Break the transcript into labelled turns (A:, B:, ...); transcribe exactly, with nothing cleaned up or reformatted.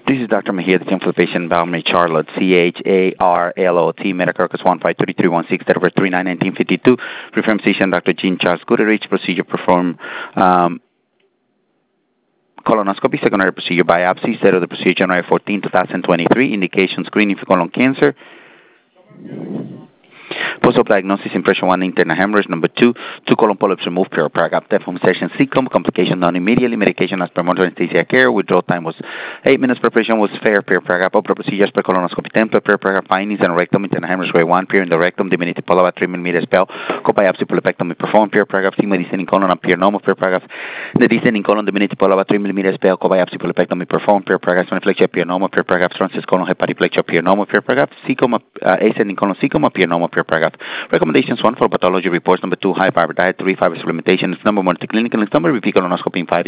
A: This is Doctor Mejia, the team for the patient, Balmy Charlotte, C H A R L O T, Medicare one five three three one six, date of birth three nine nineteen fifty-two. Referring physician, Doctor Jean Charles Goodrich. Procedure performed um, colonoscopy, secondary procedure biopsy. Set of the procedure January fourteenth, twenty twenty-three. Indication screening for colon cancer. Post-op diagnosis, impression one, internal hemorrhage. Number two, two colon polyps removed, perioperative depth, home session, cecum, complication done immediately, medication as per monitored anesthesia care, withdrawal time was eight minutes, preparation was fair, perioperative, opera procedures per colonoscopy template, perioperative findings, and rectum, internal hemorrhage grade one, period in the rectum, diminutive polyp, three millimeters spell, cobiopsy, polypectomy performed, perioperative, sigma descending colon, appear normal, perioperative, the descending colon, diminutive polyp, three millimeters spell, cobiopsy, polypectomy performed, perioperative, splenoplegia, appear normal, perioperative, transverse colon, hepatoplegia, appear normal, perioperative, cecum, uh, ascending colon, cecum, appear normal, perioperative. Recommendations: one, for pathology reports. Number two, high fiber diet. Three, fiber supplementation. Number one, to clinical. Number, repeat colonoscopy in five